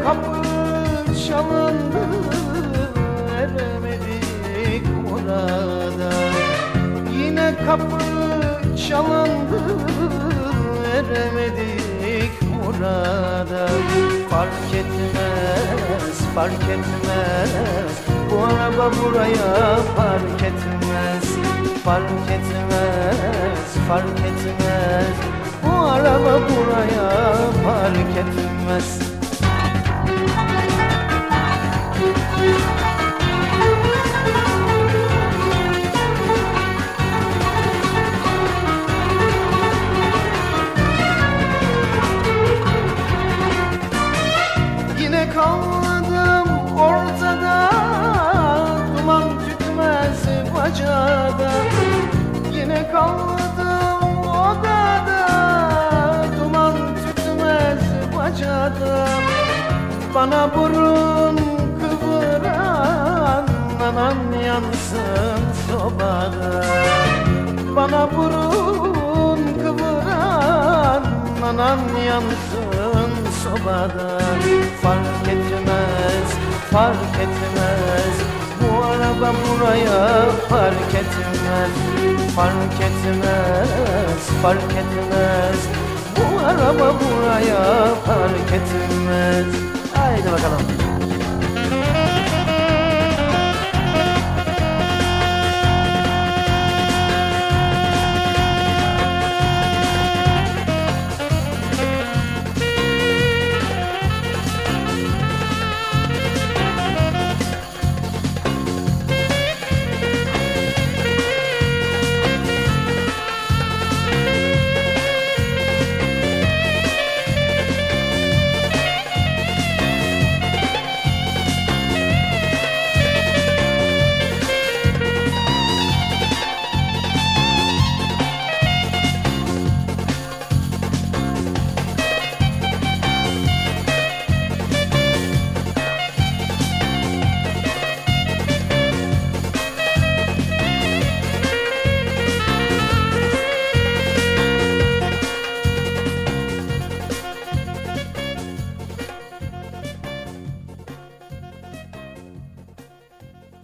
kapı çalındı, eremedik murada. Yine kapı çalındı, eremedik murada. Fark etmez, fark etmez, bu araba buraya fark etmez. Fark etmez, fark etmez, bu araba buraya fark etmez. Yine kaldım ortada, duman tütmez bacada. Yine kaldım odada, duman tütmez bacada. Bana burun kıvıran anan yansın sobada. Bana burun kıvıran anan yansın sobada. Fark etmez, fark etmez, bu araba buraya fark etmez. Fark etmez, fark etmez, bu araba buraya fark etmez. Haydi bakalım.